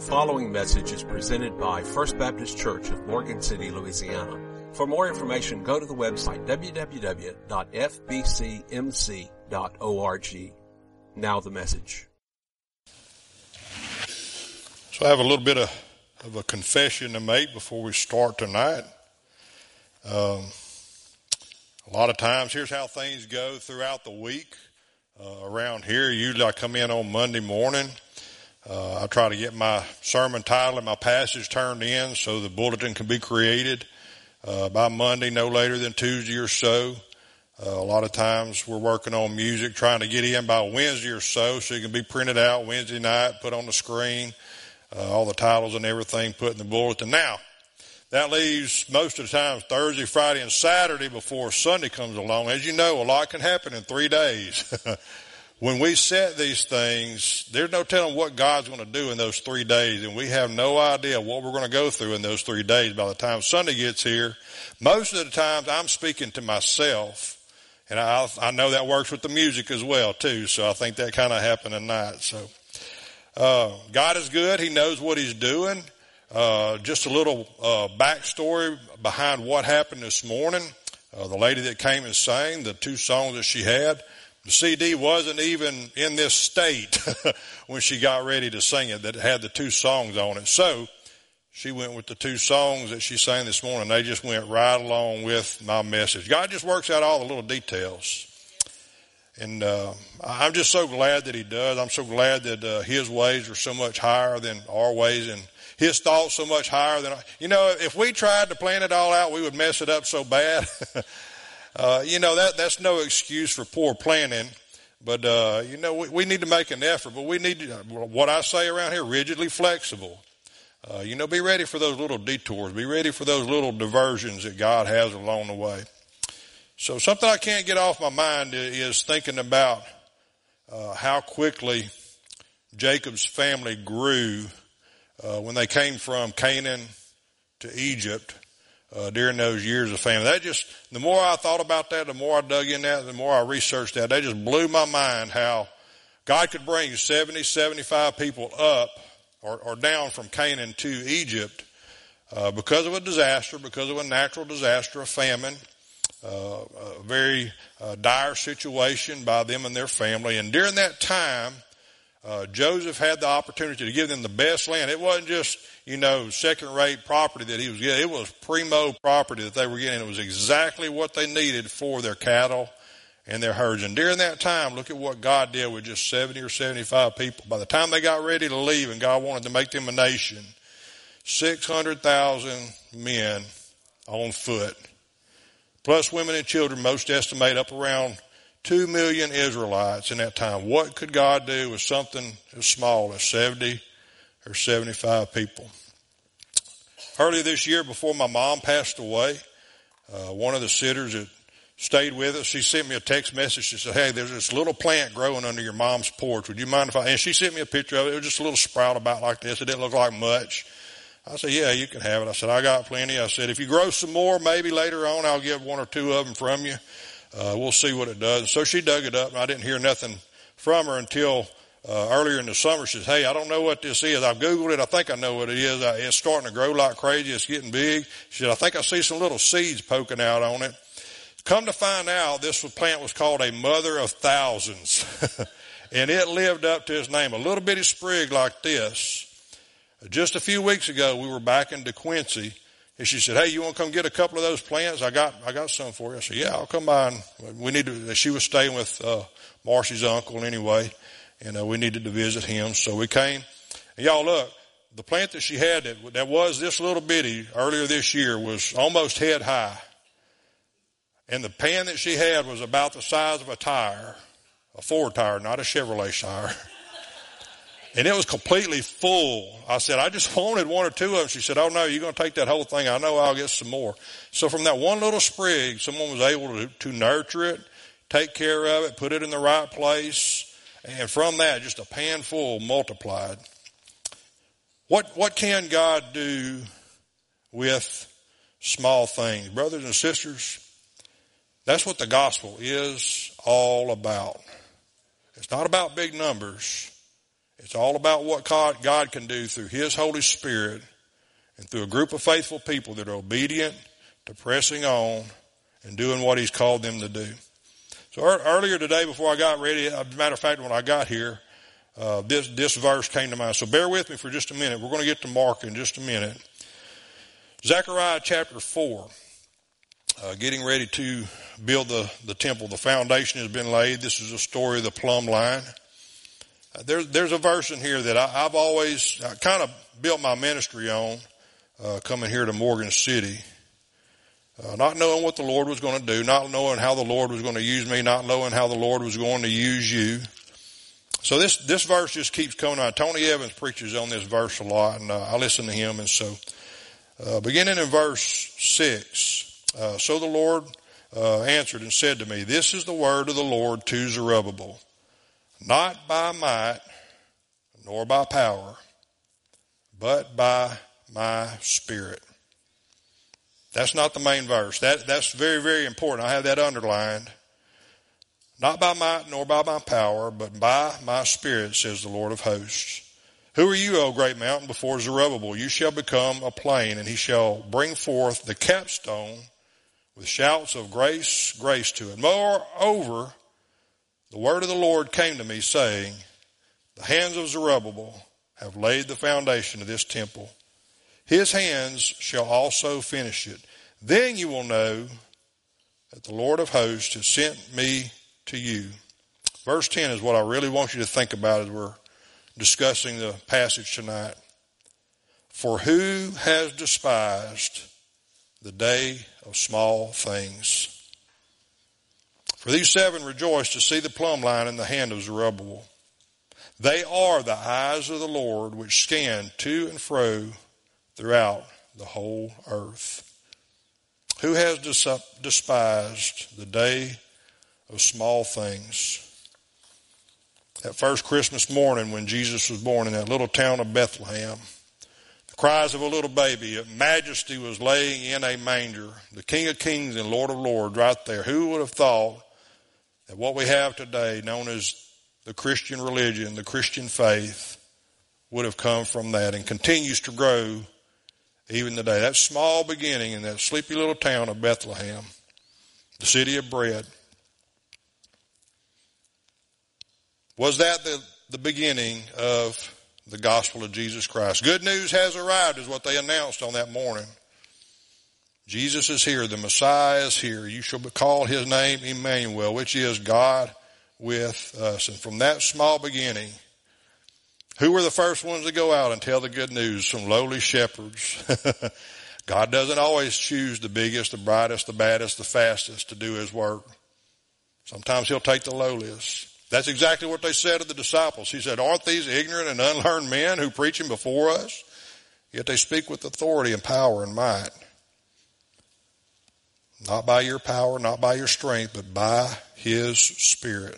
following message is presented by First Baptist Church of Morgan City, Louisiana. For more information, go to the website www.fbcmc.org. Now the message. So I have a little bit of a confession to make before we start tonight. A lot of times, here's how things go throughout the week around here. Usually I come in on Monday morning. I try to get my sermon title and my passage turned in so the bulletin can be created by Monday, no later than Tuesday or so. A lot of times we're working on music, trying to get in by Wednesday or so it can be printed out Wednesday night, put on the screen, all the titles and everything put in the bulletin. Now, that leaves most of the time Thursday, Friday, and Saturday before Sunday comes along. As you know, a lot can happen in 3 days. When we set these things, there's no telling what God's going to do in those 3 days, and we have no idea what we're going to go through in those 3 days. By the time Sunday gets here, most of the times I'm speaking to myself, and I know that works with the music as well, too, so I think that kind of happened tonight. So God is good. He knows what He's doing. Just a little backstory behind what happened this morning. The lady that came and sang, the 2 songs that she had, the CD wasn't even in this state when she got ready to sing it, that it had the 2 songs on it. So she went with the 2 songs that she sang this morning. They just went right along with my message. God just works out all the little details. And I'm just so glad that He does. I'm so glad that His ways are so much higher than our ways, and His thoughts so much higher than if we tried to plan it all out, we would mess it up so bad. That's no excuse for poor planning, but, we need to make an effort, but we need to, what I say around here, rigidly flexible. Be ready for those little detours. Be ready for those little diversions that God has along the way. So something I can't get off my mind is thinking about, how quickly Jacob's family grew, when they came from Canaan to Egypt. During those years of famine. The more I thought about that, the more I dug in that, the more I researched that, that just blew my mind how God could bring 70, 75 people up or down from Canaan to Egypt, because of a disaster, because of a natural disaster, a famine, a very dire situation by them and their family. And during that time, Joseph had the opportunity to give them the best land. It wasn't just, second-rate property that he was getting. It was primo property that they were getting. It was exactly what they needed for their cattle and their herds. And during that time, look at what God did with just 70 or 75 people. By the time they got ready to leave and God wanted to make them a nation, 600,000 men on foot, plus women and children, most estimate up around 2 million Israelites in that time. What could God do with something as small as 70 or 75 people? Earlier this year, before my mom passed away, one of the sitters that stayed with us, she sent me a text message. She said, "Hey, there's this little plant growing under your mom's porch. Would you mind if and she sent me a picture of it. It was just a little sprout about like this. It didn't look like much. I said, "Yeah, you can have it." I said, "I got plenty." I said, "If you grow some more, maybe later on I'll get 1 or 2 of them from you. We'll see what it does." And so she dug it up, and I didn't hear nothing from her until earlier in the summer. She says, "Hey, I don't know what this is. I've Googled it. I think I know what it is. It's starting to grow like crazy. It's getting big." She said, "I think I see some little seeds poking out on it." Come to find out, this plant was called a mother of thousands. And it lived up to its name. A little bitty sprig like this. Just a few weeks ago, we were back in DeQuincy. And she said, "Hey, you want to come get a couple of those plants? I got some for you." I said, "Yeah, I'll come by." And she was staying with Marcy's uncle anyway, and we needed to visit him. So we came. And y'all look, the plant that she had that was this little bitty earlier this year was almost head high. And the pan that she had was about the size of a tire, a Ford tire, not a Chevrolet tire. And it was completely full. I said, "I just wanted 1 or 2 of them." She said, "Oh no, you're going to take that whole thing. I know I'll get some more." So from that one little sprig, someone was able to nurture it, take care of it, put it in the right place. And from that, just a pan full multiplied. What can God do with small things? Brothers and sisters, that's what the gospel is all about. It's not about big numbers. It's It's all about what God can do through His Holy Spirit and through a group of faithful people that are obedient to pressing on and doing what He's called them to do. So earlier today, before I got ready, as a matter of fact, when I got here, this verse came to mind. So bear with me for just a minute. We're going to get to Mark in just a minute. Zechariah chapter 4, getting ready to build the temple. The foundation has been laid. This is a story of the plumb line. There's a verse in here that I've always kind of built my ministry on, coming here to Morgan City. Not knowing what the Lord was going to do, not knowing how the Lord was going to use me, not knowing how the Lord was going to use you. So this verse just keeps coming on. Tony Evans preaches on this verse a lot, and I listen to him. And so, beginning in verse 6, so the Lord answered and said to me, this is the word of the Lord to Zerubbabel, not by might nor by power, but by my Spirit. That's not the main verse. That's very, very important. I have that underlined. Not by might nor by my power, but by my Spirit, says the Lord of hosts. Who are you, O great mountain, before Zerubbabel? You shall become a plain, and he shall bring forth the capstone with shouts of grace, grace to it. Moreover, the word of the Lord came to me, saying, the hands of Zerubbabel have laid the foundation of this temple. His hands shall also finish it. Then you will know that the Lord of hosts has sent me to you. Verse 10 is what I really want you to think about as we're discussing the passage tonight. For who has despised the day of small things? For these 7 rejoice to see the plumb line in the hand of Zerubbabel. They are the eyes of the Lord which scan to and fro throughout the whole earth. Who has despised the day of small things? That first Christmas morning when Jesus was born in that little town of Bethlehem, the cries of a little baby, majesty was laying in a manger, the King of Kings and Lord of Lords right there. Who would have thought that what we have today, known as the Christian religion, the Christian faith, would have come from that and continues to grow even today. That small beginning in that sleepy little town of Bethlehem, the city of bread. Was that the beginning of the gospel of Jesus Christ? Good news has arrived is what they announced on that morning. Jesus is here. The Messiah is here. You shall call his name Emmanuel, which is God with us. And from that small beginning, who were the first ones to go out and tell the good news? Some lowly shepherds. God doesn't always choose the biggest, the brightest, the baddest, the fastest to do his work. Sometimes he'll take the lowliest. That's exactly what they said to the disciples. He said, aren't these ignorant and unlearned men who preach him before us? Yet they speak with authority and power and might. Not by your power, not by your strength, but by his Spirit.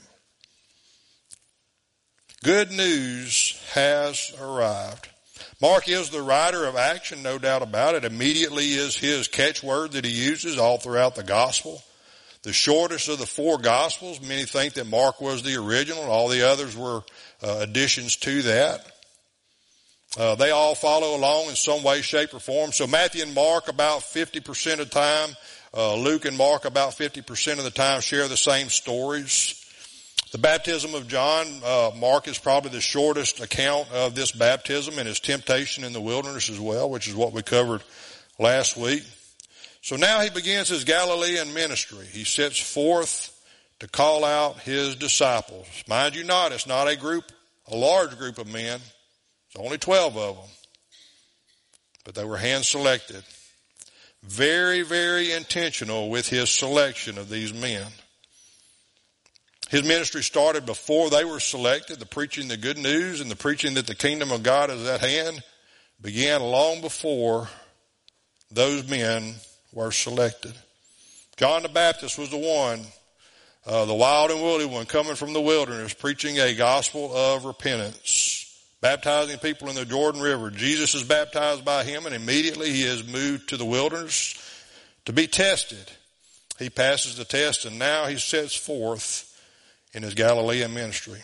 Good news has arrived. Mark is the writer of action, no doubt about it. Immediately is his catchword that he uses all throughout the gospel. The shortest of the 4 gospels. Many think that Mark was the original. All the others were additions to that. They all follow along in some way, shape, or form. So Matthew and Mark about 50% of the time. Luke and Mark about 50% of the time share the same stories. The baptism of John, Mark is probably the shortest account of this baptism and his temptation in the wilderness as well, which is what we covered last week. So now he begins his Galilean ministry. He sets forth to call out his disciples. Mind you not, it's not a large group of men. It's only 12 of them. But they were hand selected. Very, very intentional with his selection of these men. His ministry started before they were selected. The preaching the good news and the preaching that the kingdom of God is at hand began long before those men were selected. John the Baptist was the one, the wild and woolly one coming from the wilderness, preaching a gospel of repentance, baptizing people in the Jordan River. Jesus is baptized by him, and immediately he is moved to the wilderness to be tested. He passes the test, and now he sets forth in his Galilean ministry.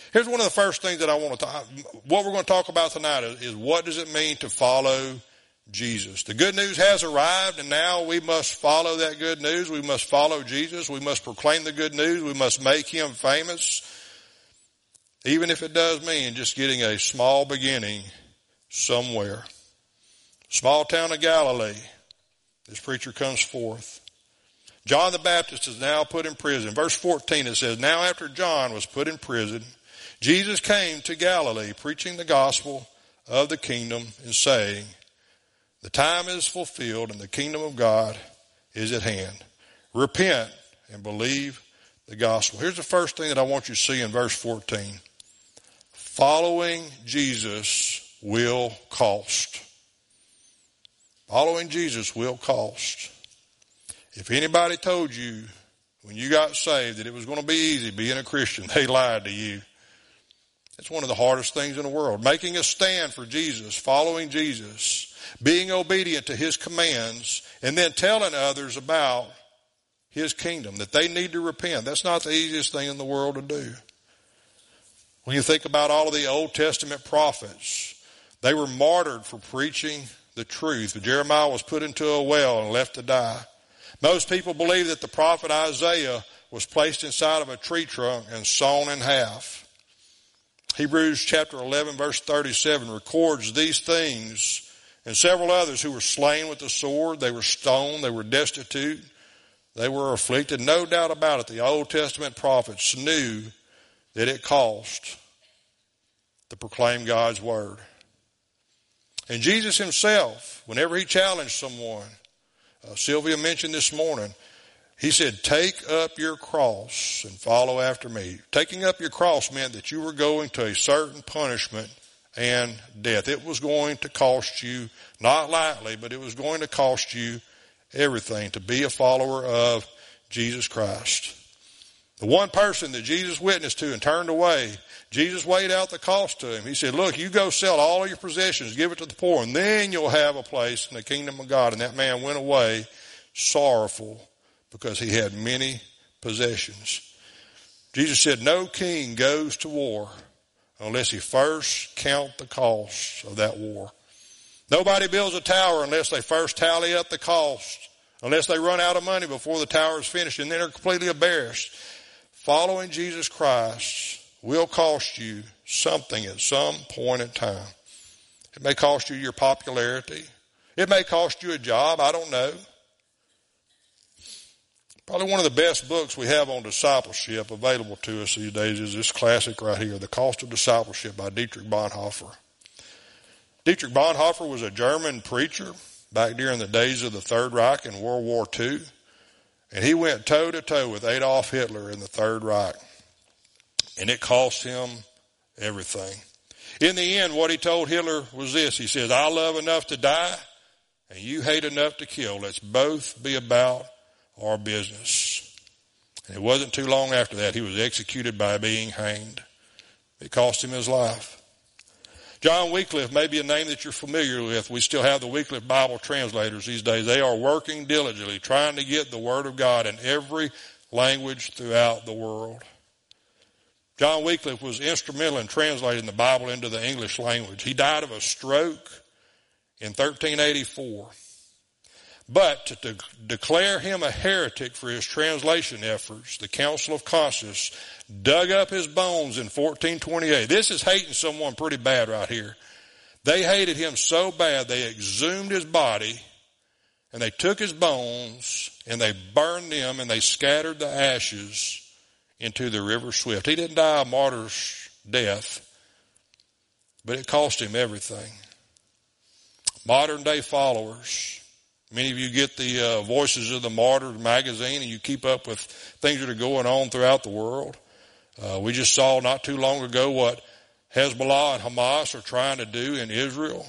Here's one of the first things that I want to talk, what we're going to talk about tonight is what does it mean to follow Jesus? The good news has arrived, and now we must follow that good news. We must follow Jesus. We must proclaim the good news. We must make him famous, even if it does mean just getting a small beginning somewhere. Small town of Galilee, this preacher comes forth. John the Baptist is now put in prison. Verse 14, it says, now after John was put in prison, Jesus came to Galilee, preaching the gospel of the kingdom and saying, the time is fulfilled and the kingdom of God is at hand. Repent and believe the gospel. Here's the first thing that I want you to see in verse 14. Following Jesus will cost. Following Jesus will cost. If anybody told you when you got saved that it was going to be easy being a Christian, they lied to you. It's one of the hardest things in the world. Making a stand for Jesus, following Jesus, being obedient to his commands, and then telling others about his kingdom, that they need to repent. That's not the easiest thing in the world to do. When you think about all of the Old Testament prophets, they were martyred for preaching the truth. Jeremiah was put into a well and left to die. Most people believe that the prophet Isaiah was placed inside of a tree trunk and sawn in half. Hebrews chapter 11 verse 37 records these things and several others who were slain with the sword. They were stoned. They were destitute. They were afflicted. No doubt about it, the Old Testament prophets knew that it cost to proclaim God's word. And Jesus himself, whenever he challenged someone, Sylvia mentioned this morning, he said, take up your cross and follow after me. Taking up your cross meant that you were going to a certain punishment and death. It was going to cost you, not lightly, but it was going to cost you everything to be a follower of Jesus Christ. The one person that Jesus witnessed to and turned away, Jesus weighed out the cost to him. He said, look, you go sell all of your possessions, give it to the poor, and then you'll have a place in the kingdom of God. And that man went away sorrowful because he had many possessions. Jesus said, no king goes to war unless he first count the cost of that war. Nobody builds a tower unless they first tally up the cost, unless they run out of money before the tower is finished, and then they're completely embarrassed. Following Jesus Christ will cost you something at some point in time. It may cost you your popularity. It may cost you a job. I don't know. Probably one of the best books we have on discipleship available to us these days is this classic right here, The Cost of Discipleship by Dietrich Bonhoeffer. Dietrich Bonhoeffer was a German preacher back during the days of the Third Reich in World War II. And he went toe-to-toe with Adolf Hitler in the Third Reich. And it cost him everything. In the end, what he told Hitler was this. He says, I love enough to die, and you hate enough to kill. Let's both be about our business. And it wasn't too long after that he was executed by being hanged. It cost him his life. John Wycliffe may be a name that you're familiar with. We still have the Wycliffe Bible translators these days. They are working diligently, trying to get the Word of God in every language throughout the world. John Wycliffe was instrumental in translating the Bible into the English language. He died of a stroke in 1384. But to declare him a heretic for his translation efforts, the Council of Constance dug up his bones in 1428. This is hating someone pretty bad right here. They hated him so bad they exhumed his body and they took his bones and they burned them and they scattered the ashes into the river Swift. He didn't die a martyr's death, but it cost him everything. Modern day followers, many of you get the Voices of the Martyrs magazine and you keep up with things that are going on throughout the world. We just saw not too long ago what Hezbollah and Hamas are trying to do in Israel.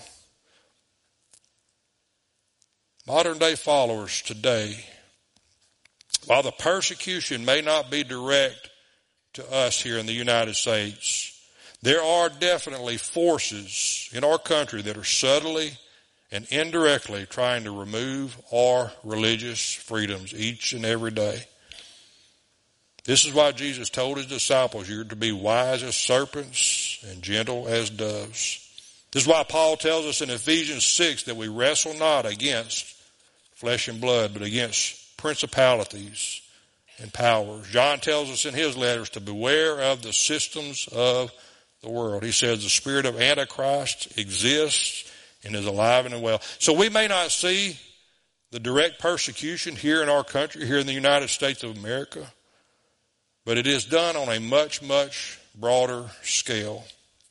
Modern day followers today, while the persecution may not be direct to us here in the United States, there are definitely forces in our country that are subtly and indirectly trying to remove our religious freedoms each and every day. This is why Jesus told his disciples, you're to be wise as serpents and gentle as doves. This is why Paul tells us in Ephesians 6 that we wrestle not against flesh and blood, but against principalities and powers. John tells us in his letters to beware of the systems of the world. He says the spirit of Antichrist exists and is alive and well. So we may not see the direct persecution here in our country, here in the United States of America, but it is done on a much, much broader scale.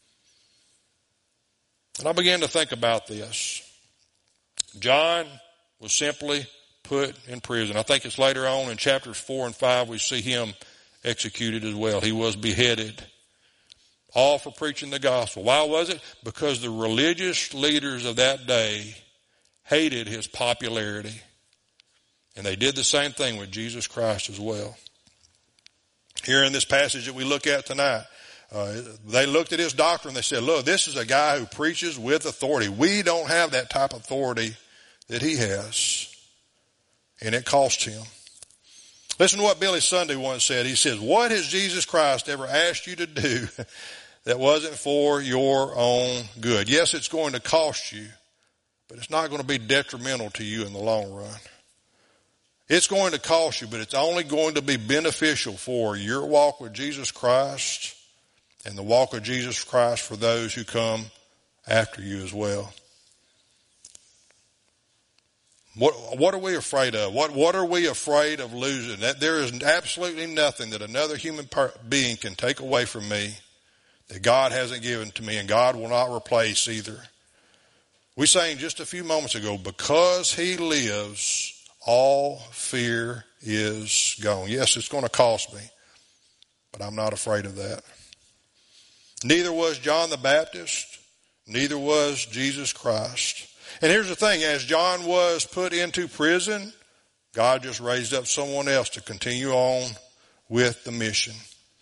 And I began to think about this. John was simply put in prison. I think it's later on in chapters 4 and 5 we see him executed as well. He was beheaded, all for preaching the gospel. Why was it? Because the religious leaders of that day hated his popularity. And they did the same thing with Jesus Christ as well. Here in this passage that we look at tonight, they looked at his doctrine. They said, look, this is a guy who preaches with authority. We don't have that type of authority that he has. And it cost him. Listen to what Billy Sunday once said. He says, what has Jesus Christ ever asked you to do that wasn't for your own good? Yes, it's going to cost you, but it's not going to be detrimental to you in the long run. It's going to cost you, but it's only going to be beneficial for your walk with Jesus Christ and the walk of Jesus Christ for those who come after you as well. What are we afraid of? What are we afraid of losing? That there is absolutely nothing that another human being can take away from me that God hasn't given to me, and God will not replace either. We sang just a few moments ago, because he lives, all fear is gone. Yes, it's going to cost me, but I'm not afraid of that. Neither was John the Baptist. Neither was Jesus Christ. And here's the thing, as John was put into prison, God just raised up someone else to continue on with the mission.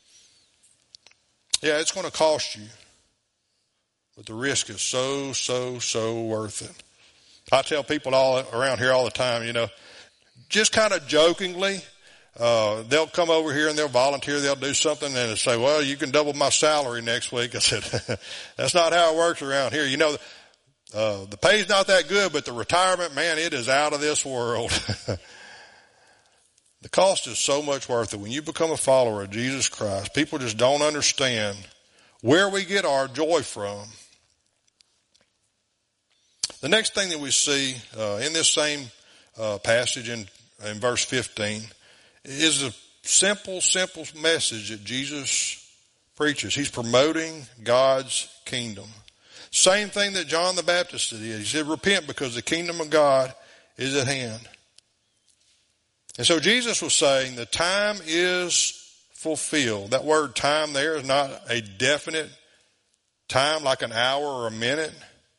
Yeah, it's going to cost you, but the risk is so worth it. I tell people all around here all the time, just kind of jokingly, they'll come over here and they'll volunteer, they'll do something, and they'll say, well, you can double my salary next week. I said, that's not how it works around here. The pay's not that good, but the retirement, man, it is out of this world. The cost is so much worth it. When you become a follower of Jesus Christ, people just don't understand where we get our joy from. The next thing that we see in this same passage in verse 15 is a simple message that Jesus preaches. He's promoting God's kingdom. Same thing that John the Baptist did. He said, repent because the kingdom of God is at hand. And so Jesus was saying the time is fulfilled. That word time there is not a definite time like an hour or a minute.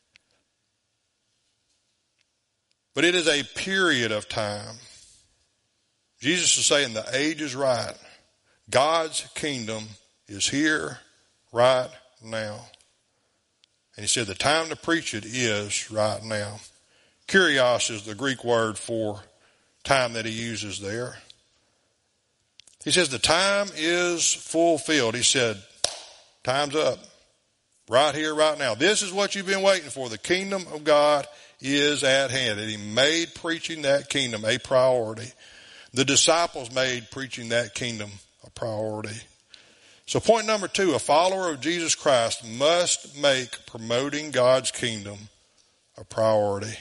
But it is a period of time. Jesus is saying the age is right. God's kingdom is here right now. And he said the time to preach it is right now. Kurios is the Greek word for time that he uses there. He says the time is fulfilled. He said, time's up. Right here, right now. This is what you've been waiting for. The kingdom of God is at hand. And he made preaching that kingdom a priority. The disciples made preaching that kingdom a priority. So point number 2, a follower of Jesus Christ must make promoting God's kingdom a priority.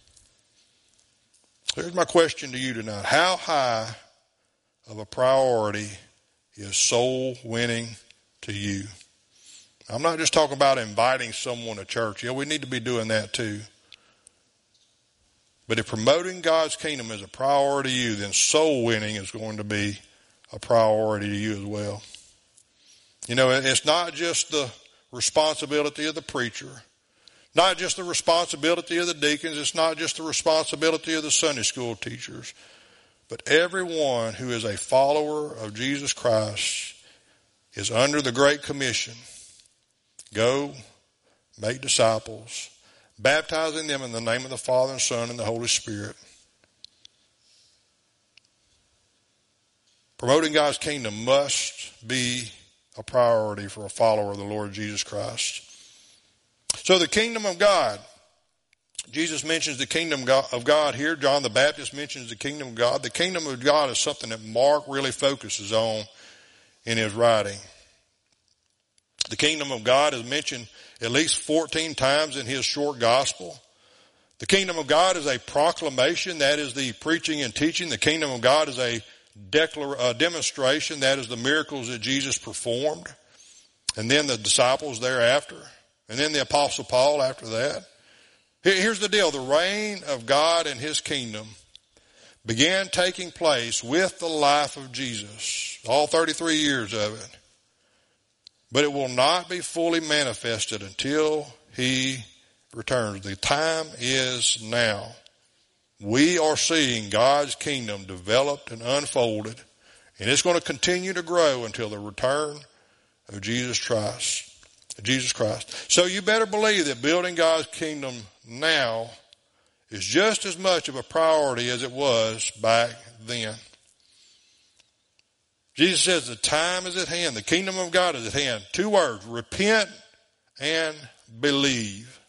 Here's my question to you tonight. How high of a priority is soul winning to you? I'm not just talking about inviting someone to church. Yeah, we need to be doing that too. But if promoting God's kingdom is a priority to you, then soul winning is going to be a priority to you as well. It's not just the responsibility of the preacher, not just the responsibility of the deacons, it's not just the responsibility of the Sunday school teachers, but everyone who is a follower of Jesus Christ is under the Great Commission. Go, make disciples, baptizing them in the name of the Father and Son and the Holy Spirit. Promoting God's kingdom must be a priority for a follower of the Lord Jesus Christ. So the kingdom of God. Jesus mentions the kingdom of God here. John the Baptist mentions the kingdom of God. The kingdom of God is something that Mark really focuses on in his writing. The kingdom of God is mentioned at least 14 times in his short gospel. The kingdom of God is a proclamation, that is the preaching and teaching. The kingdom of God is a demonstration, that is the miracles that Jesus performed. And then the disciples thereafter. And then the Apostle Paul after that. Here's the deal. The reign of God and his kingdom began taking place with the life of Jesus, all 33 years of it. But it will not be fully manifested until he returns. The time is now. We are seeing God's kingdom developed and unfolded, and it's going to continue to grow until the return of Jesus Christ. So you better believe that building God's kingdom now is just as much of a priority as it was back then. Jesus says the time is at hand. The kingdom of God is at hand. 2 words, repent and believe.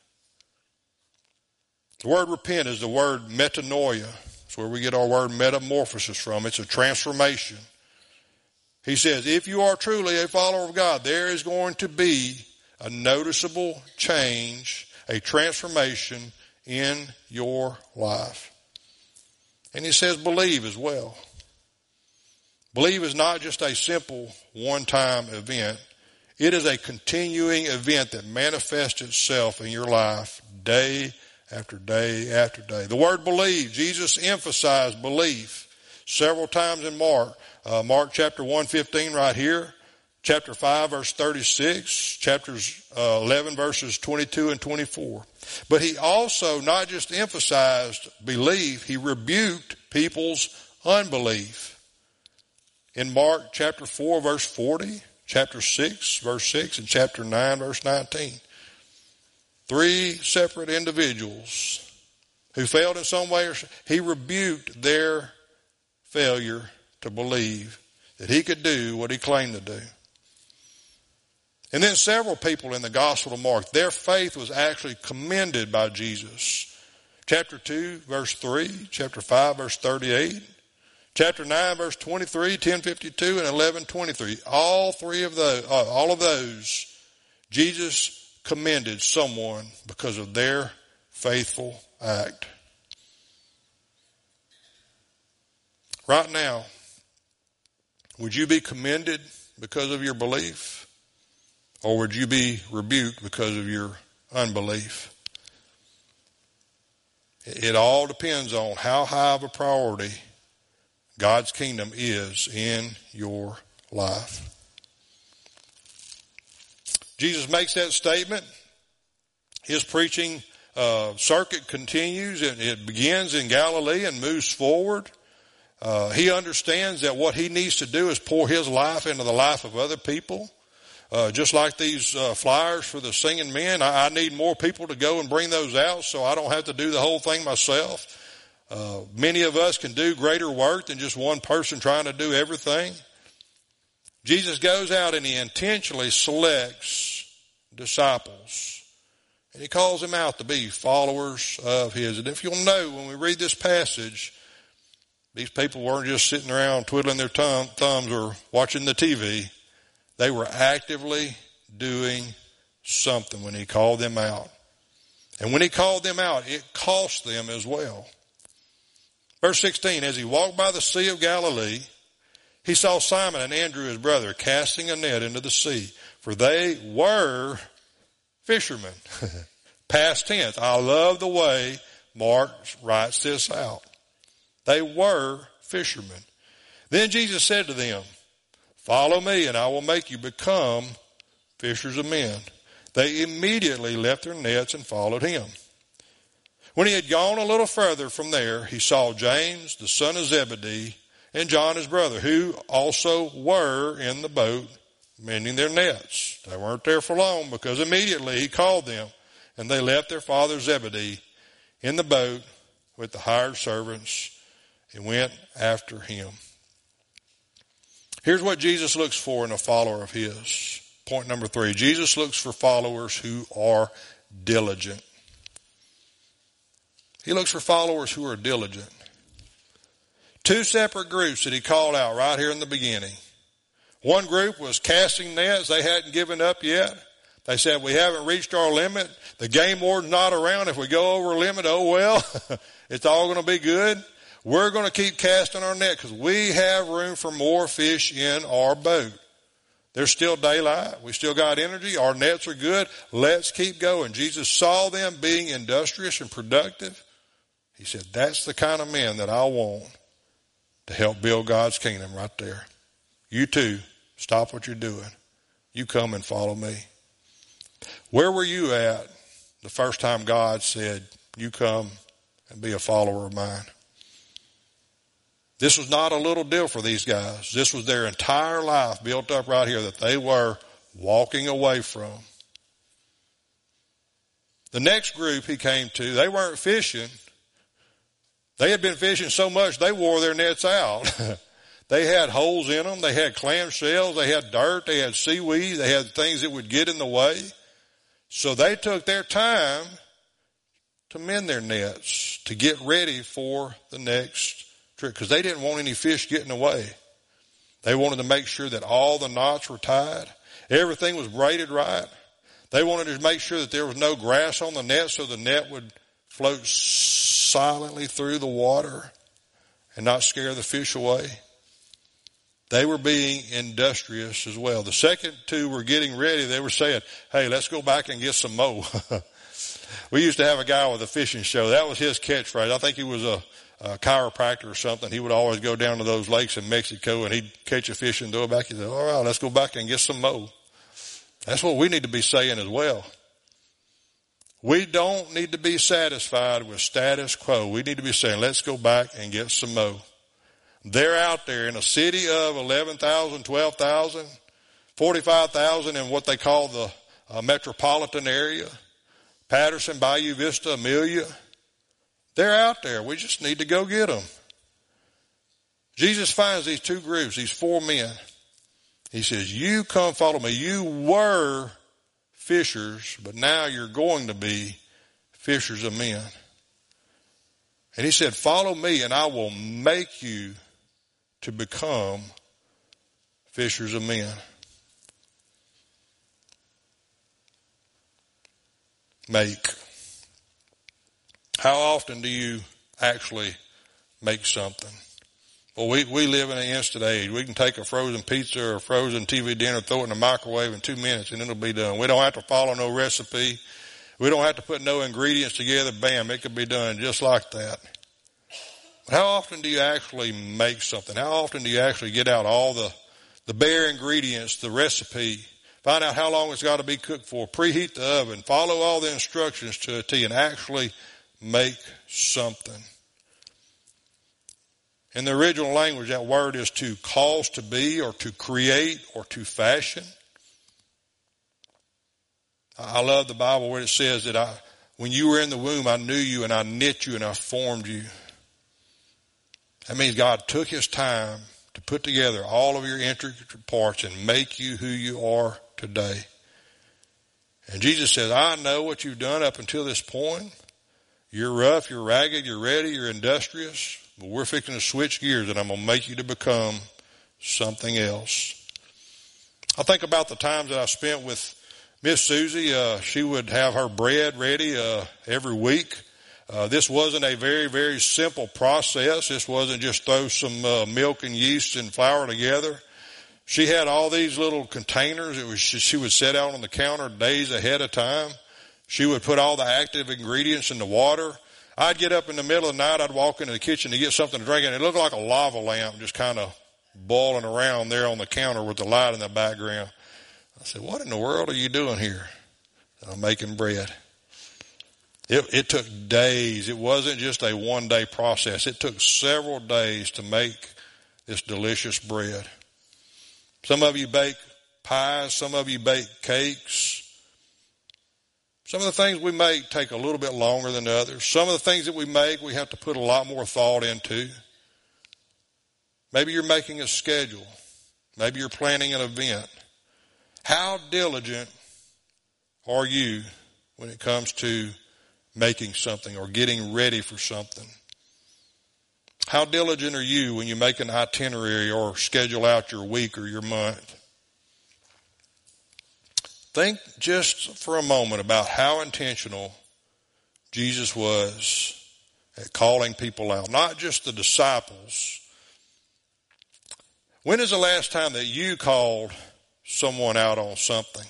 The word repent is the word metanoia. It's where we get our word metamorphosis from. It's a transformation. He says, if you are truly a follower of God, there is going to be a noticeable change, a transformation in your life. And he says believe as well. Believe is not just a simple one-time event. It is a continuing event that manifests itself in your life day after day after day. The word believe, Jesus emphasized belief several times in Mark. Mark chapter 1:15 right here. Chapter 5 verse 36. Chapters 11 verses 22 and 24. But he also not just emphasized belief, he rebuked people's unbelief. In Mark chapter 4 verse 40, chapter 6 verse 6, and chapter 9 verse 19. 3 separate individuals who failed in some way. He rebuked their failure to believe that he could do what he claimed to do. And then several people in the Gospel of Mark, their faith was actually commended by Jesus. Chapter 2 verse 3, chapter 5 verse 38, chapter 9 verse 23, 10:52, and 11:23. All of those, Jesus commended someone because of their faithful act. Right now, would you be commended because of your belief? Or would you be rebuked because of your unbelief? It all depends on how high of a priority God's kingdom is in your life. Jesus makes that statement. His preaching circuit continues, and it begins in Galilee and moves forward. He understands that what he needs to do is pour his life into the life of other people. Just like these flyers for the singing men, I need more people to go and bring those out so I don't have to do the whole thing myself. Many of us can do greater work than just one person trying to do everything. Jesus goes out and he intentionally selects disciples. And he calls them out to be followers of his. And if you'll know, when we read this passage, these people weren't just sitting around twiddling their thumbs or watching the TV. They were actively doing something when he called them out. And when he called them out, it cost them as well. Verse 16, as he walked by the Sea of Galilee, he saw Simon and Andrew his brother casting a net into the sea, for they were fishermen. Past tense. I love the way Mark writes this out. They were fishermen. Then Jesus said to them, follow me and I will make you become fishers of men. They immediately left their nets and followed him. When he had gone a little further from there, he saw James, the son of Zebedee, and John his brother, who also were in the boat mending their nets. They weren't there for long because immediately he called them, and they left their father Zebedee in the boat with the hired servants and went after him. Here's what Jesus looks for in a follower of his. Point number 3. Jesus looks for followers who are diligent. He looks for followers who are diligent. 2 separate groups that he called out right here in the beginning. One group was casting nets. They hadn't given up yet. They said, we haven't reached our limit. The game warden's not around. If we go over a limit, oh well, it's all going to be good. We're going to keep casting our net because we have room for more fish in our boat. There's still daylight. We still got energy. Our nets are good. Let's keep going. Jesus saw them being industrious and productive. He said, that's the kind of men that I want to help build God's kingdom right there. You too, stop what you're doing. You come and follow me. Where were you at the first time God said, you come and be a follower of mine? This was not a little deal for these guys. This was their entire life built up right here that they were walking away from. The next group he came to, they weren't fishing. They had been fishing so much they wore their nets out. They had holes in them. They had clam shells. They had dirt. They had seaweed. They had things that would get in the way. So they took their time to mend their nets, to get ready for the next trip, because they didn't want any fish getting away. They wanted to make sure that all the knots were tied. Everything was braided right. They wanted to make sure that there was no grass on the net so the net would float silently through the water and not scare the fish away. They were being industrious as well. The second two were getting ready. They were saying, hey, let's go back and get some more. We used to have a guy with a fishing show. That was his catchphrase. I think he was a chiropractor or something. He would always go down to those lakes in Mexico and he'd catch a fish and throw it back. He'd say, all right, let's go back and get some more. That's what we need to be saying as well. We don't need to be satisfied with status quo. We need to be saying, let's go back and get some more. They're out there in a city of 11,000, 12,000, 45,000 in what they call the metropolitan area. Patterson, Bayou Vista, Amelia. They're out there. We just need to go get them. Jesus finds these two groups, these 4 men. He says, you come follow me. You were fishers, but now you're going to be fishers of men. And he said, follow me and I will make you to become fishers of men. Make. How often do you actually make something? Well, we live in an instant age. We can take a frozen pizza or a frozen TV dinner, throw it in the microwave in 2 minutes, and it'll be done. We don't have to follow no recipe. We don't have to put no ingredients together. Bam, it can be done just like that. But how often do you actually make something? How often do you actually get out all the bare ingredients, the recipe, find out how long it's got to be cooked for, preheat the oven, follow all the instructions to a T, and actually make something? In the original language, that word is to cause to be or to create or to fashion. I love the Bible where it says that when you were in the womb, I knew you and I knit you and I formed you. That means God took his time to put together all of your intricate parts and make you who you are today. And Jesus says, I know what you've done up until this point. You're rough, you're ragged, you're ready, you're industrious. But we're fixing to switch gears and I'm going to make you to become something else. I think about the times that I spent with Miss Susie. She would have her bread ready every week. This wasn't a very, very simple process. This wasn't just throw some milk and yeast and flour together. She had all these little containers. She would set out on the counter days ahead of time. She would put all the active ingredients in the water. I'd get up in the middle of the night. I'd walk into the kitchen to get something to drink, and it looked like a lava lamp just kind of boiling around there on the counter with the light in the background. I said, what in the world are you doing here? I'm making bread. It took days. It wasn't just a one-day process. It took several days to make this delicious bread. Some of you bake pies. Some of you bake cakes. Some of the things we make take a little bit longer than others. Some of the things that we make, we have to put a lot more thought into. Maybe you're making a schedule. Maybe you're planning an event. How diligent are you when it comes to making something or getting ready for something? How diligent are you when you make an itinerary or schedule out your week or your month? Think just for a moment about how intentional Jesus was at calling people out, not just the disciples. When is the last time that you called someone out on something?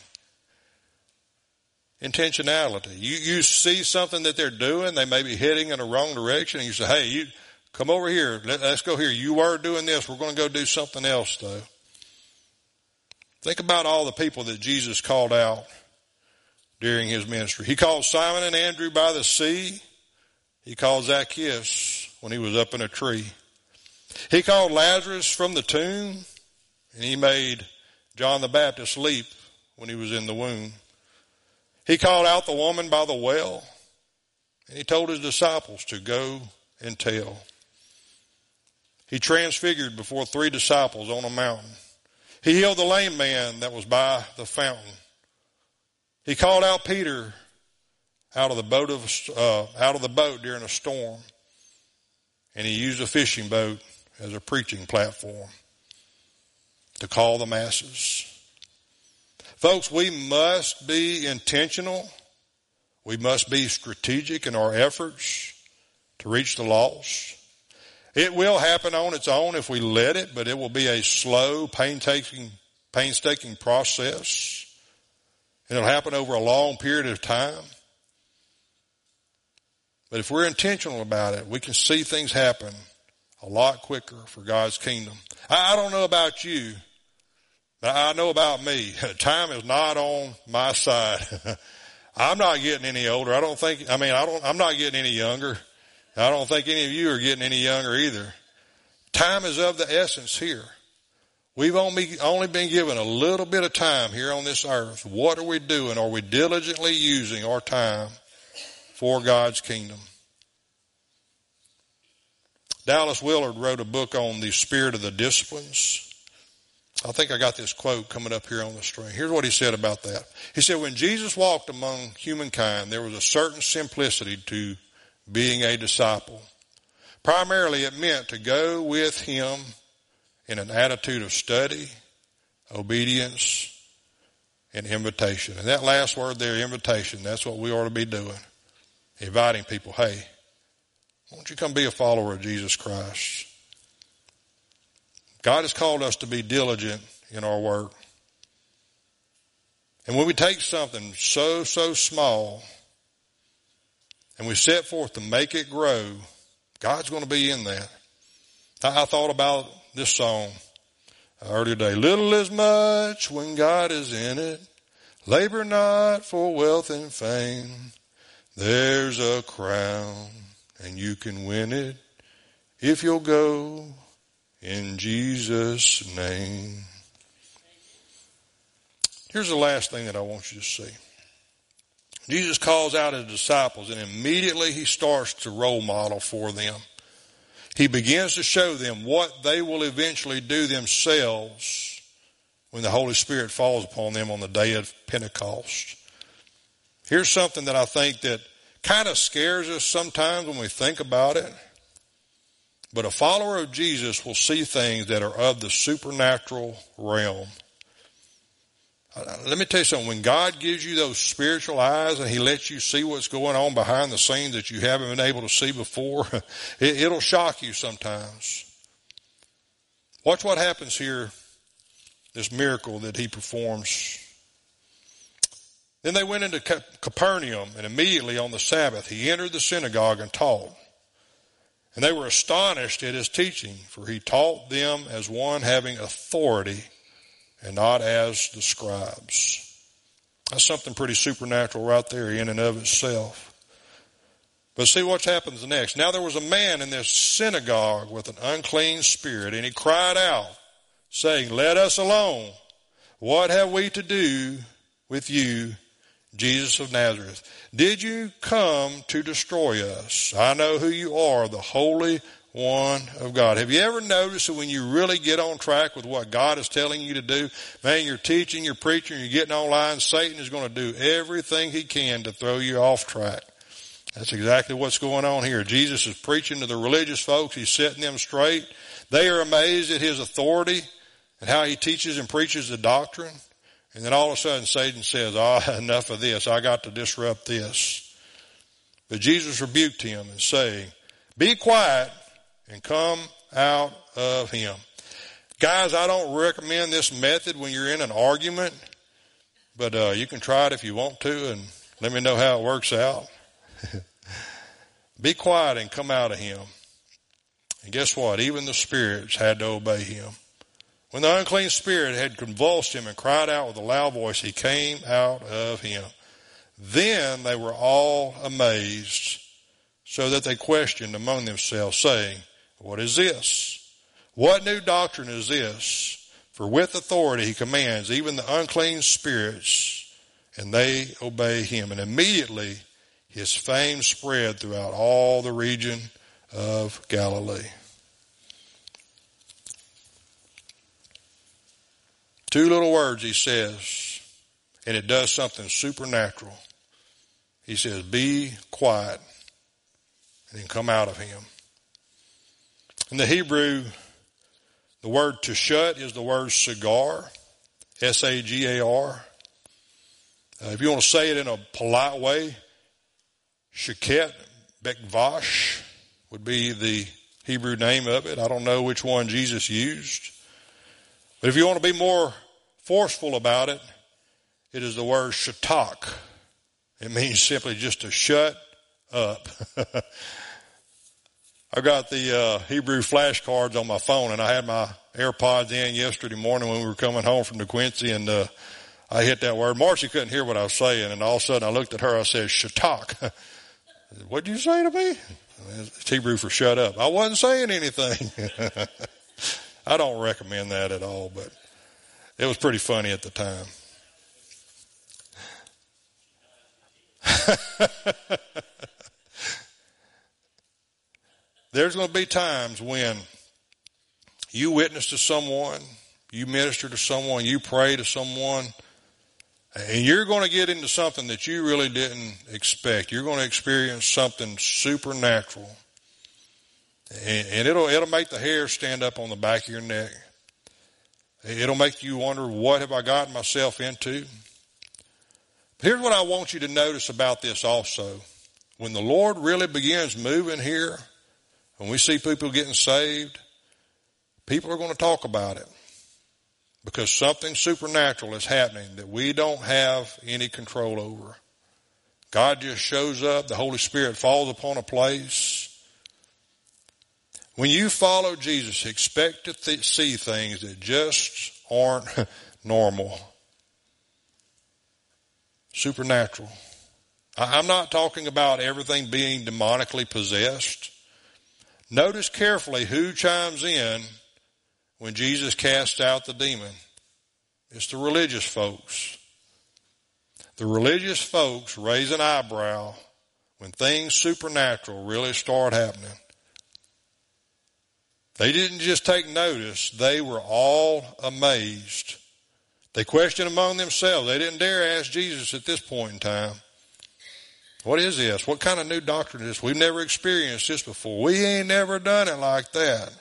Intentionality. You see something that they're doing, they may be heading in the wrong direction, and you say, hey, you come over here, let's go here. You are doing this, we're going to go do something else though. Think about all the people that Jesus called out during his ministry. He called Simon and Andrew by the sea. He called Zacchaeus when he was up in a tree. He called Lazarus from the tomb, and he made John the Baptist leap when he was in the womb. He called out the woman by the well, and he told his disciples to go and tell. He transfigured before 3 disciples on a mountain. He healed the lame man that was by the fountain. He called out Peter out of the boat during a storm, and he used a fishing boat as a preaching platform to call the masses. Folks, we must be intentional. We must be strategic in our efforts to reach the lost. It will happen on its own if we let it, but it will be a slow, painstaking process. And it'll happen over a long period of time. But if we're intentional about it, we can see things happen a lot quicker for God's kingdom. I don't know about you. I know about me. Time is not on my side. I'm not getting any older. I'm not getting any younger. I don't think any of you are getting any younger either. Time is of the essence here. We've only been given a little bit of time here on this earth. What are we doing? Are we diligently using our time for God's kingdom? Dallas Willard wrote a book on the spirit of the disciplines. I think I got this quote coming up here on the screen. Here's what he said about that. He said, when Jesus walked among humankind, there was a certain simplicity to being a disciple. Primarily, it meant to go with him in an attitude of study, obedience, and invitation. And that last word there, invitation, that's what we ought to be doing. Inviting people, hey, won't you come be a follower of Jesus Christ? God has called us to be diligent in our work. And when we take something so small and we set forth to make it grow, God's going to be in that. I thought about this song earlier today. Little is much when God is in it. Labor not for wealth and fame. There's a crown and you can win it if you'll go in Jesus' name. Here's the last thing that I want you to see. Jesus calls out his disciples, and immediately he starts to role model for them. He begins to show them what they will eventually do themselves when the Holy Spirit falls upon them on the day of Pentecost. Here's something that I think that kind of scares us sometimes when we think about it. But a follower of Jesus will see things that are of the supernatural realm. Let me tell you something. When God gives you those spiritual eyes and he lets you see what's going on behind the scenes that you haven't been able to see before, it'll shock you sometimes. Watch what happens here, this miracle that he performs. Then they went into Capernaum, and immediately on the Sabbath he entered the synagogue and taught. And they were astonished at his teaching, for he taught them as one having authority and not as the scribes. That's something pretty supernatural right there in and of itself. But see what happens next. Now there was a man in this synagogue with an unclean spirit, and he cried out, saying, let us alone. What have we to do with you, Jesus of Nazareth? Did you come to destroy us? I know who you are, the Holy one of God. Have you ever noticed that when you really get on track with what God is telling you to do, man, you're teaching, you're preaching, you're getting online, Satan is going to do everything he can to throw you off track. That's exactly what's going on here. Jesus is preaching to the religious folks. He's setting them straight. They are amazed at his authority and how he teaches and preaches the doctrine. And then all of a sudden Satan says, enough of this. I got to disrupt this. But Jesus rebuked him and saying, be quiet and come out of him. Guys, I don't recommend this method when you're in an argument, but you can try it if you want to and let me know how it works out. Be quiet and come out of him. And guess what? Even the spirits had to obey him. When the unclean spirit had convulsed him and cried out with a loud voice, he came out of him. Then they were all amazed, so that they questioned among themselves, saying, what is this? What new doctrine is this? For with authority he commands even the unclean spirits, and they obey him. And immediately his fame spread throughout all the region of Galilee. Two little words he says, and it does something supernatural. He says, be quiet, and then come out of him. In the Hebrew, the word to shut is the word sagar, S-A-G-A-R. If you want to say it in a polite way, shaket bekvash would be the Hebrew name of it. I don't know which one Jesus used. But if you want to be more forceful about it, it is the word shatak. It means simply just to shut up. I got the Hebrew flashcards on my phone, and I had my AirPods in yesterday morning when we were coming home from DeQuincy, and I hit that word. Marcy couldn't hear what I was saying, and all of a sudden I looked at her. I said, shatak. What did you say to me? It's Hebrew for shut up. I wasn't saying anything. I don't recommend that at all, but it was pretty funny at the time. There's going to be times when you witness to someone, you minister to someone, you pray to someone, and you're going to get into something that you really didn't expect. You're going to experience something supernatural. And it'll make the hair stand up on the back of your neck. It'll make you wonder, what have I gotten myself into? Here's what I want you to notice about this also. When the Lord really begins moving here, when we see people getting saved, people are going to talk about it. Because something supernatural is happening that we don't have any control over. God just shows up. The Holy Spirit falls upon a place. When you follow Jesus, expect to see things that just aren't normal. Supernatural. I'm not talking about everything being demonically possessed. Notice carefully who chimes in when Jesus casts out the demon. It's the religious folks. The religious folks raise an eyebrow when things supernatural really start happening. They didn't just take notice. They were all amazed. They questioned among themselves. They didn't dare ask Jesus at this point in time, what is this? What kind of new doctrine is this? We've never experienced this before. We ain't never done it like that.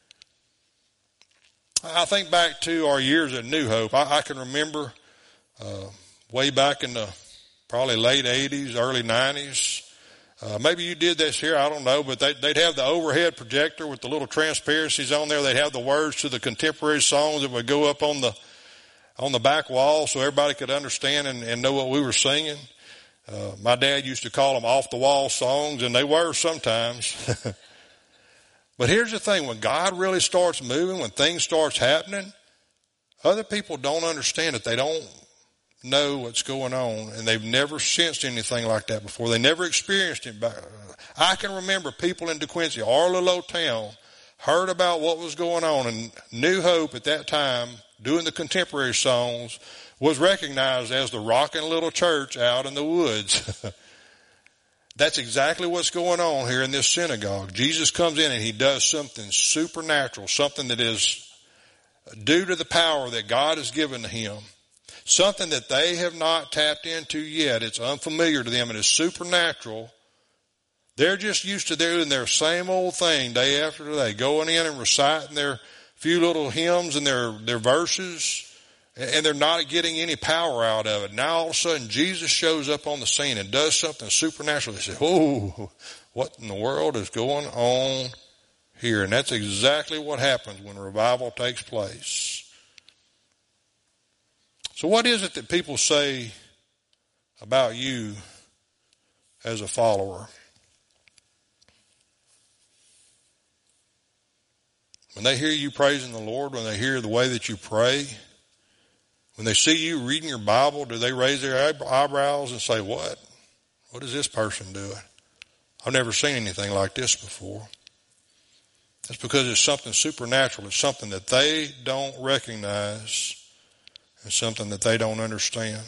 I think back to our years at New Hope. I can remember way back in the probably late 80s, early 90s. Maybe you did this here, I don't know, but they'd have the overhead projector with the little transparencies on there. They'd have the words to the contemporary songs that would go up on the back wall so everybody could understand and know what we were singing. My dad used to call them off-the-wall songs, and they were sometimes. But here's the thing. When God really starts moving, when things starts happening, other people don't understand it. They don't know what's going on, and they've never sensed anything like that before. They never experienced it. I can remember people in DeQuincy, our little old town, heard about what was going on, and New Hope at that time, doing the contemporary songs, was recognized as the rocking little church out in the woods. That's exactly what's going on here in this synagogue. Jesus comes in and he does something supernatural, something that is due to the power that God has given to him. Something that they have not tapped into yet. It's unfamiliar to them and it's supernatural. They're just used to doing their same old thing day after day, going in and reciting their few little hymns and their verses, and they're not getting any power out of it. Now all of a sudden Jesus shows up on the scene and does something supernatural. They say, oh, what in the world is going on here? And that's exactly what happens when revival takes place. So what is it that people say about you as a follower? When they hear you praising the Lord, when they hear the way that you pray, when they see you reading your Bible, do they raise their eyebrows and say, what? What is this person doing? I've never seen anything like this before. That's because it's something supernatural. It's something that they don't recognize and something that they don't understand.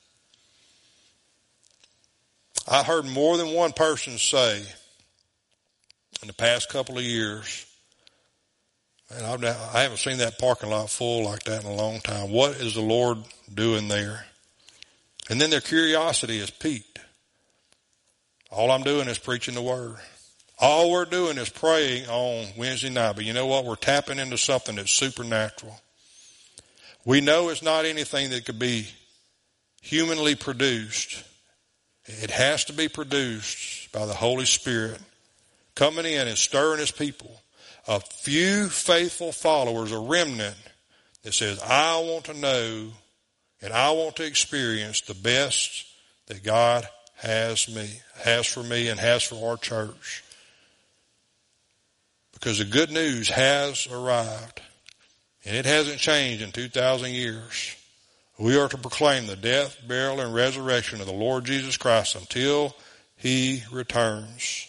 I heard more than one person say in the past couple of years, man, I haven't seen that parking lot full like that in a long time. What is the Lord doing there? And then their curiosity is piqued. All I'm doing is preaching the Word. All we're doing is praying on Wednesday night. But you know what? We're tapping into something that's supernatural. We know it's not anything that could be humanly produced. It has to be produced by the Holy Spirit coming in and stirring His people. A few faithful followers, a remnant that says, I want to know and I want to experience the best that God has for me and has for our church. Because the good news has arrived. And it hasn't changed in 2,000 years. We are to proclaim the death, burial, and resurrection of the Lord Jesus Christ until He returns.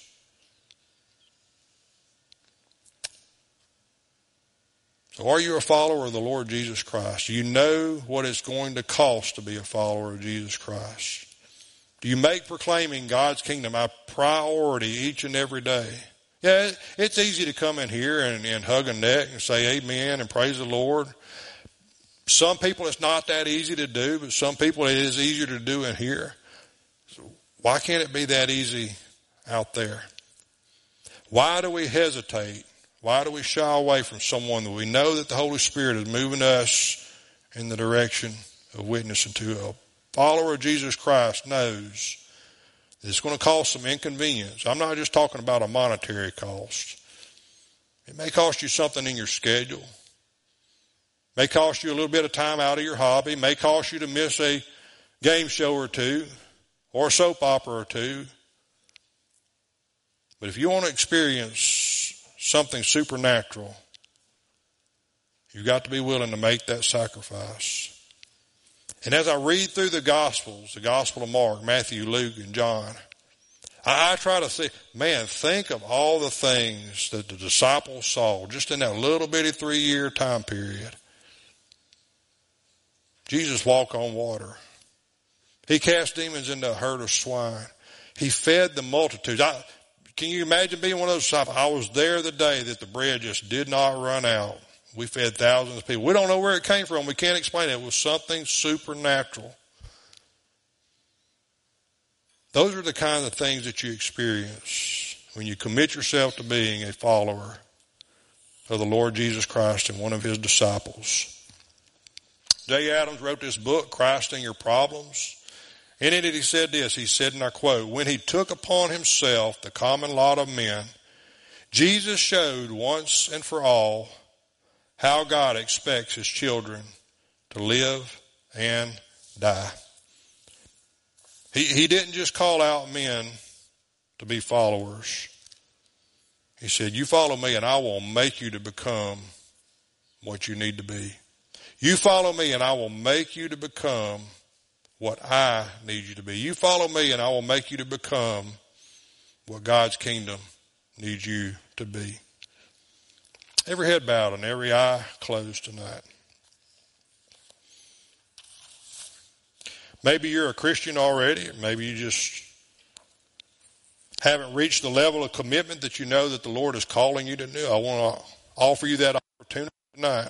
So are you a follower of the Lord Jesus Christ? Do you know what it's going to cost to be a follower of Jesus Christ? Do you make proclaiming God's kingdom a priority each and every day? Yeah, it's easy to come in here and hug a neck and say amen and praise the Lord. Some people it's not that easy to do, but some people it is easier to do in here. So why can't it be that easy out there? Why do we hesitate? Why do we shy away from someone that we know that the Holy Spirit is moving us in the direction of witnessing to? A follower of Jesus Christ knows that it's going to cost some inconvenience. I'm not just talking about a monetary cost. It may cost you something in your schedule. It may cost you a little bit of time out of your hobby. It may cost you to miss a game show or two or a soap opera or two. But if you want to experience something supernatural, you've got to be willing to make that sacrifice. And as I read through the Gospels, the Gospel of Mark, Matthew, Luke, and John, I try to see, man, think of all the things that the disciples saw just in that little bitty 3-year time period. Jesus walked on water. He cast demons into a herd of swine. He fed the multitudes. Can you imagine being one of those disciples? I was there the day that the bread just did not run out. We fed thousands of people. We don't know where it came from. We can't explain it. It was something supernatural. Those are the kind of things that you experience when you commit yourself to being a follower of the Lord Jesus Christ and one of His disciples. Jay Adams wrote this book, Christ in Your Problems. In it he said this, he said, and I quote, when He took upon Himself the common lot of men, Jesus showed once and for all how God expects His children to live and die. He didn't just call out men to be followers. He said, you follow me and I will make you to become what you need to be. You follow me and I will make you to become what I need you to be. You follow me and I will make you to become what God's kingdom needs you to be. Every head bowed and every eye closed tonight. Maybe you're a Christian already. Maybe you just haven't reached the level of commitment that you know that the Lord is calling you to do, I want to offer you that opportunity tonight.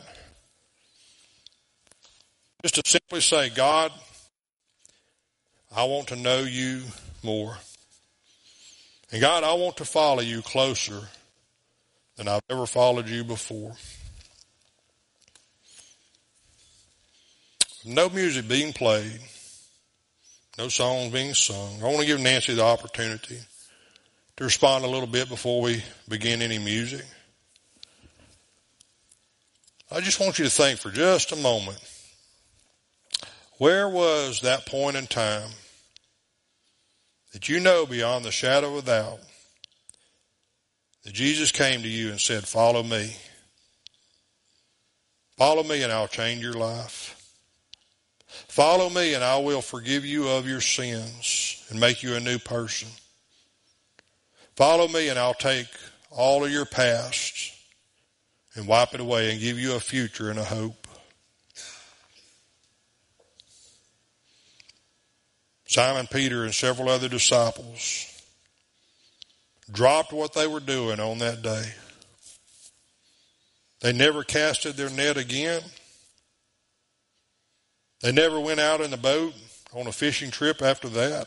Just to simply say, God, I want to know you more. And God, I want to follow you closer than I've ever followed you before. No music being played, no songs being sung. I want to give Nancy the opportunity to respond a little bit before we begin any music. I just want you to think for just a moment, where was that point in time that you know beyond the shadow of doubt that Jesus came to you and said, follow me. Follow me and I'll change your life. Follow me and I will forgive you of your sins and make you a new person. Follow me and I'll take all of your past and wipe it away and give you a future and a hope. Simon Peter and several other disciples dropped what they were doing on that day. They never casted their net again. They never went out in the boat on a fishing trip after that.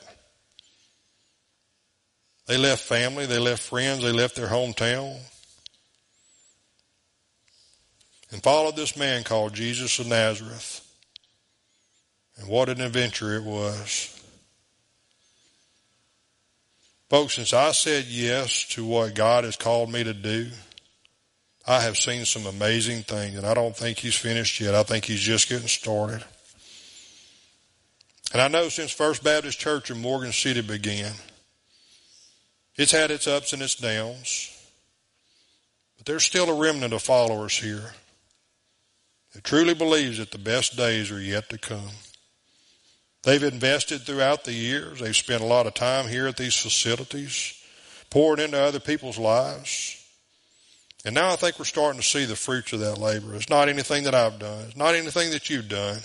They left family, they left friends, they left their hometown and followed this man called Jesus of Nazareth. And what an adventure it was. Folks, since I said yes to what God has called me to do, I have seen some amazing things, and I don't think he's finished yet. I think he's just getting started. And I know since First Baptist Church in Morgan City began, it's had its ups and its downs, but there's still a remnant of followers here that truly believes that the best days are yet to come. They've invested throughout the years. They've spent a lot of time here at these facilities, pouring into other people's lives. And now I think we're starting to see the fruits of that labor. It's not anything that I've done. It's not anything that you've done.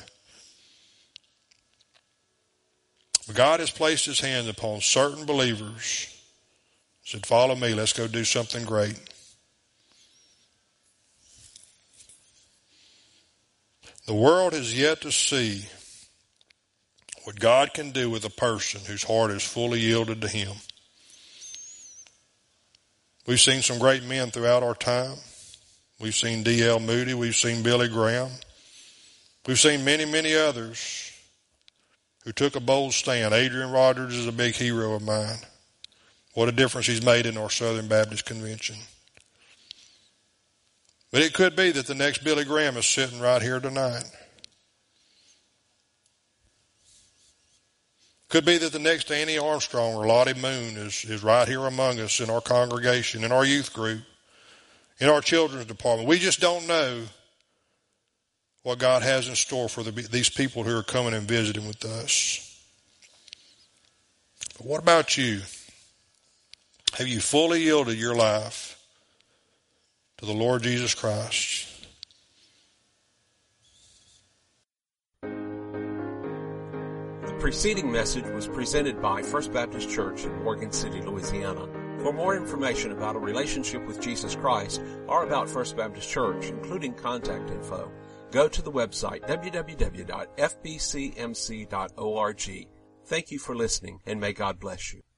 But God has placed his hands upon certain believers. He said, follow me. Let's go do something great. The world has yet to see what God can do with a person whose heart is fully yielded to him. We've seen some great men throughout our time. We've seen D.L. Moody. We've seen Billy Graham. We've seen many, many others who took a bold stand. Adrian Rogers is a big hero of mine. What a difference he's made in our Southern Baptist Convention. But it could be that the next Billy Graham is sitting right here tonight. Could be that the next Annie Armstrong or Lottie Moon is right here among us in our congregation, in our youth group, in our children's department. We just don't know what God has in store for these people who are coming and visiting with us. But what about you? Have you fully yielded your life to the Lord Jesus Christ? The preceding message was presented by First Baptist Church in Morgan City, Louisiana. For more information about a relationship with Jesus Christ or about First Baptist Church, including contact info, go to the website www.fbcmc.org. Thank you for listening, and may God bless you.